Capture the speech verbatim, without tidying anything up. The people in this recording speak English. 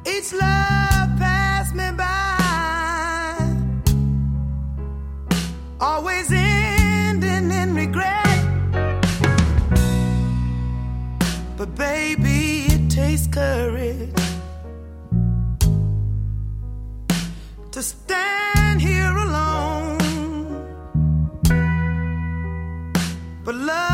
Each love passed me by, always ending in regret. But baby, it takes courage to stand here alone. But love